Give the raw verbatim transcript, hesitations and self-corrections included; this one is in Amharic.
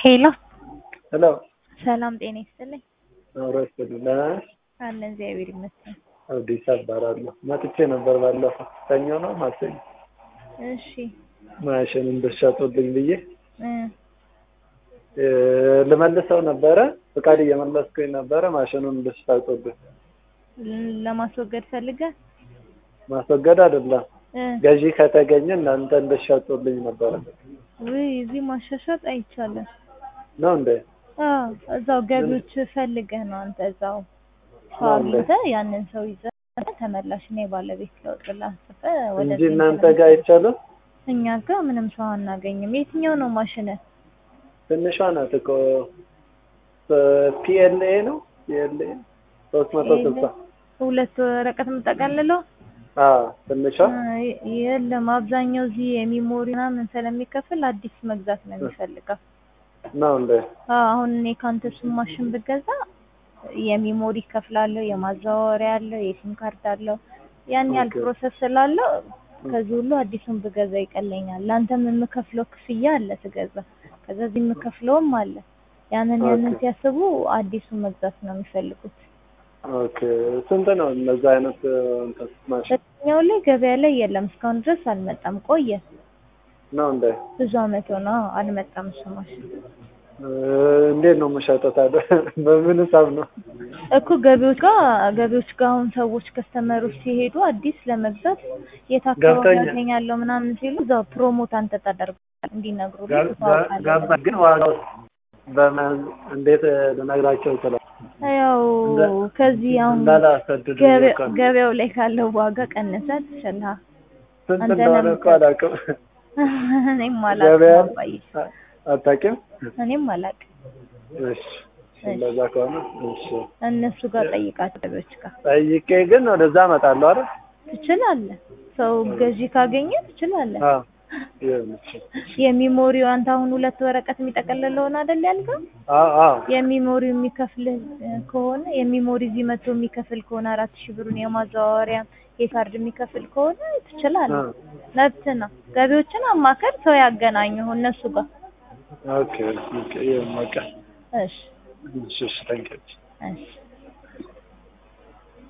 ሄሎ ሄሎ ሰላም ጤና ይስጥልኝ። አውራስልና አለን እግዚአብሔር ይመስገን። አዲስ አበባራለሁ መጥቼ ነበር ባለፈው ሰኞ ነው ማሰኝ። እሺ ማሽን እንደሻጡልኝ ብዬ እ ለመለሰው ነበረ ፍቃድ እየመለስኩኝ ነበረ ማሽኑን እንደሻጡልኝ ለማስወገድ ፈልገህ ማስወገድ አይደለም ገዢ ከተገኘ እናንተ እንደሻጡልኝ ነበረ። ወይ እዚህ ማሻሻጥ አይቻልም ነው እንዴ? አዎ እዛው ገቢዎች ፈልገህ ነው አንተ እዛው አግኝተህ ያንን ሰው ይዘህ ተመላሽ ነው ባለቤት ለውጥ ላንስፈ ወደ እንጂ እናንተ ጋር አይቻልም። እኛ ጋር ምንም ሰው አናገኝም። የትኛው ነው ማሽን? ትንሿ ናት እኮ ፒኤልኤ ነው ፒኤልኤ ሶስት መቶ ስልሳ ሁለት ወረቀት የምጠቀልለው አዎ ትንሿ የለም። አብዛኛው እዚህ የሚሞሪ ምናምን ስለሚከፍል አዲስ መግዛት ነው የሚፈልገው ነው እንዴ? አዎ አሁን እኔ ካንተ እሱን ማሽን ብገዛ የሚሞሪ ከፍላለሁ፣ የማዛወሪያ አለው፣ የሲም ካርድ አለው። ያን ያህል ፕሮሰስ ስላለው ከዚህ ሁሉ አዲሱን ብገዛ ይቀለኛል። ላንተም የምከፍለው ክፍያ አለ ትገዛ፣ ከዛ እዚህ የምከፍለውም አለ። ያንን ያንን ሲያስቡ አዲሱን መግዛት ነው የሚፈልጉት። ኦኬ ስንት ነው እነዛ አይነት እንትን ማሽን? እኛው ላይ ገበያ ላይ የለም እስካሁን ድረስ አልመጣም። ቆየ ነው እንዴ? ብዙ አመት ሆነ አልመጣም እሱ ማሽን። እንዴት ነው መሸጠው ታዲያ? በምን ሂሳብ ነው እኮ ገቢዎች ጋር ገቢዎች ጋር አሁን ሰዎች ከስተመሮች ሲሄዱ አዲስ ለመግዛት የታከራው ያገኛለው ምናምን ሲሉ እዛው ፕሮሞት አንተ ታደርጋለህ እንዲነግሩ ገባ። ግን ዋጋው በመን እንዴት ልነግራቸው ይችላል? ያው ከዚህ አሁን ገበያው ላይ ካለው ዋጋ ቀነሰ ትችላለህ። ስንት እንደሆነ እኮ አላውቅም። እኔም አላውቅም። አታውቂም? እኔም አላውቅም። እሺ እንደዛ ከሆነ እሺ እነሱ ጋር ጠይቃቸው። ገበያዎች ጋር ጠይቄ ግን ወደዛ እመጣለሁ አይደል? ትችላለህ። ሰው ገዢ ካገኘ ትችላለህ። አዎ የሚሞሪው አንተ አሁን ሁለት ወረቀት የሚጠቀልለውን አይደል ያልከው? አዎ አዎ የሚሞሪው የሚከፍል ከሆነ የሚሞሪ እዚህ መቶ የሚከፍል ከሆነ አራት ሺህ ብሩን የማዛወሪያ የካርድ የሚከፍል ከሆነ ትችላለህ። መብት ነው። ገቢዎችን አማከር፣ ሰው ያገናኙ እነሱ ጋር። ኦኬ ኦኬ ይሄ ማቀ እሺ እሺ ታንኪ እሺ